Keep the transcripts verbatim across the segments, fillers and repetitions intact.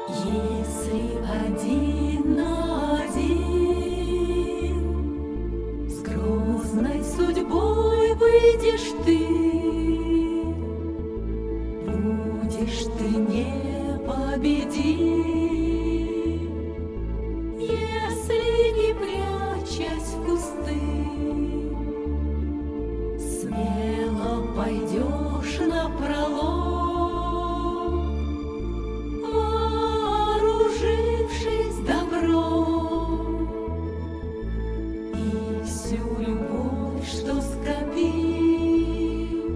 Если один на один с грозной судьбой выйдешь ты, будешь ты непобедим. Если не прячась в кусты, смело пойдешь напролом, вооружившись добром, и всю любовь, что скопил,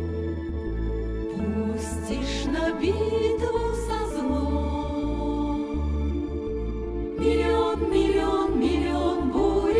пустишь на битву со злом. Миллион, миллион, миллион бурь и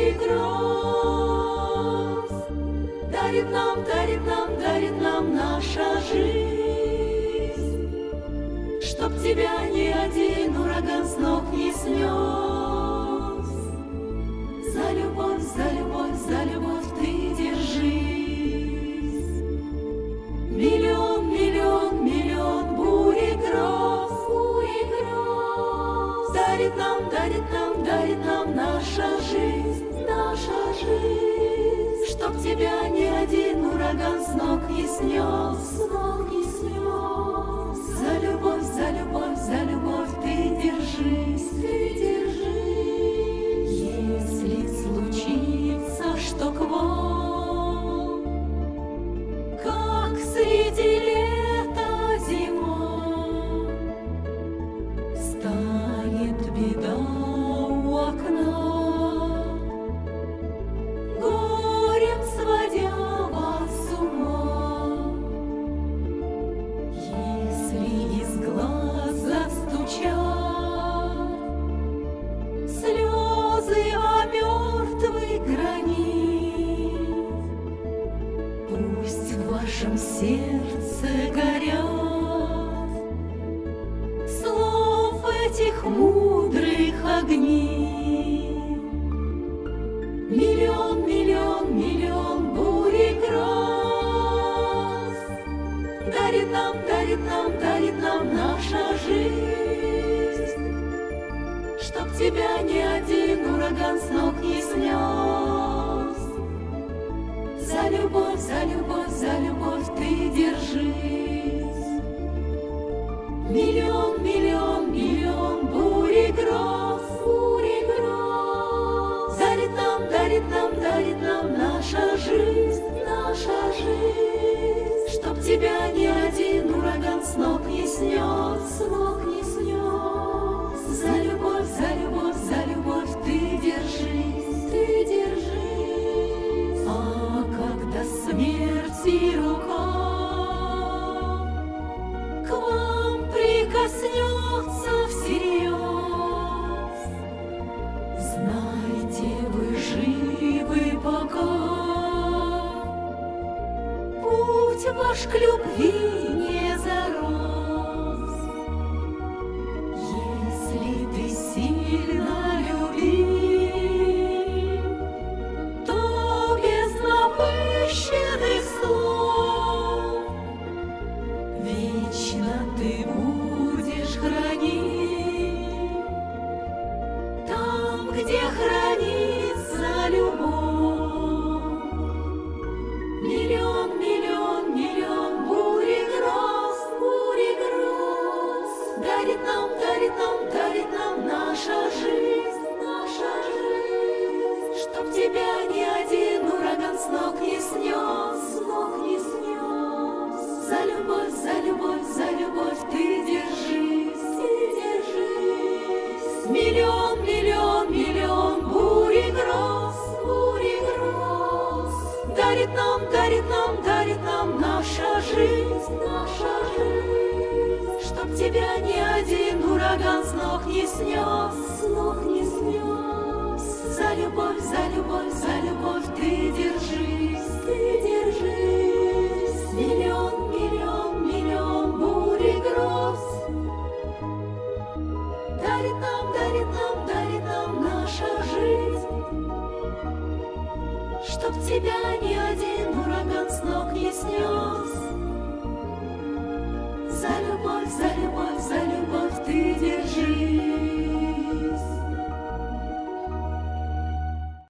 гроз дарит нам, дарит нам, дарит нам наша жизнь, чтоб тебя ни один ураган с ног не снес. За любовь, за любовь, за любовь ты держись. Миллион, миллион, миллион бурь и гроз, бурь и гроз дарит нам, дарит нам, дарит нам наша жизнь, наша жизнь, чтоб тебя ни один ураган с ног не снес, с ног не снес. За любовь, за любовь, за любовь ты держись, ты держись. Если случится, что к вам, как среди лета зима, станет беда у окна, горем сводя вас с ума. Если из глаз застучат слезы о мертвый гранит, пусть в вашем сердце горят слов этих мудрых огней. Миллион, миллион, миллион бурь и гроз дарит нам, дарит нам, дарит нам наша жизнь, чтоб тебя ни один ураган с ног не снес. За любовь, за любовь, за любовь ты держись. Миллион, миллион, миллион бурь и гроз, бурь и гроз дарит нам, дарит нам, дарит нам наша жизнь, наша жизнь, чтоб тебя ни один ураган с ног не снес, с ног не снес. За любовь, за любовь, за любовь ты держись, ты держись. А когда смерти рука к вам прикоснется всерьез, знайте, вы живы пока, путь ваш к любви не зарос. Если ты сильно любим, то без напыщенных слов вечно ты будешь хранить там, где хранится любовь. Миллион, миллион, миллион бурь и гроз, бурь и гроз дарит нам, дарит нам, дарит нам наша жизнь, наша жизнь, чтоб тебя ни один ураган с ног не снес, с ног не снес. За любовь, за любовь, за любовь ты держись, ты держись. Миллион, миллион, миллион бурь и гроз, бурь и гроз дарит нам, дарит нам, дарит нам наша жизнь, наша жизнь, чтоб тебя ни один ураган с ног не снес, с ног не снес. За любовь, за любовь, за любовь ты держись, ты держись. Миллион, миллион, миллион бурь и гроз дарит нам, дарит нам, дарит нам наша жизнь, чтоб тебя ни один ураган с ног не снес.